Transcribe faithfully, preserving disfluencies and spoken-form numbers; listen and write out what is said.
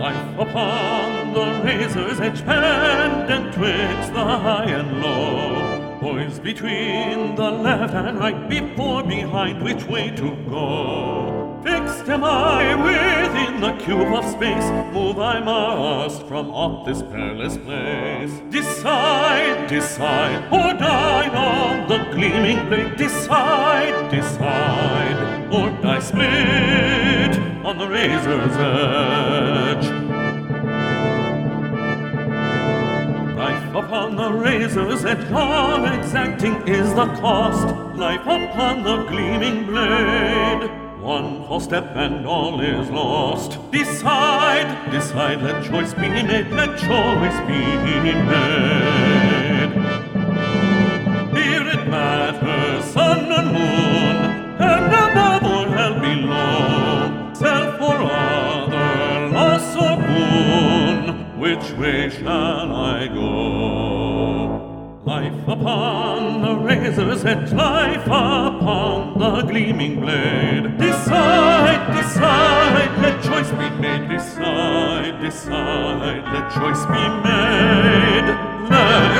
Life upon the razor's edge, pendant twixt the high and low, poised between the left and right, before, behind, which way to go. Fixed am I within the cube of space, move I must from off this perilous place. Decide, decide, or dine on the gleaming blade. Decide, decide, or die split on the razor's edge. Life upon the razor's edge, how exacting is the cost. Life upon the gleaming blade, one false step and all is lost. Decide, decide, let choice be made, let choice be made. Here it matters, sun and moon, and above or hell below, self or other, loss or boon, which way shall I go? Life upon the razor's edge, life upon the gleaming blade. Decide, decide, let choice be made. Decide, decide, let choice be made. Let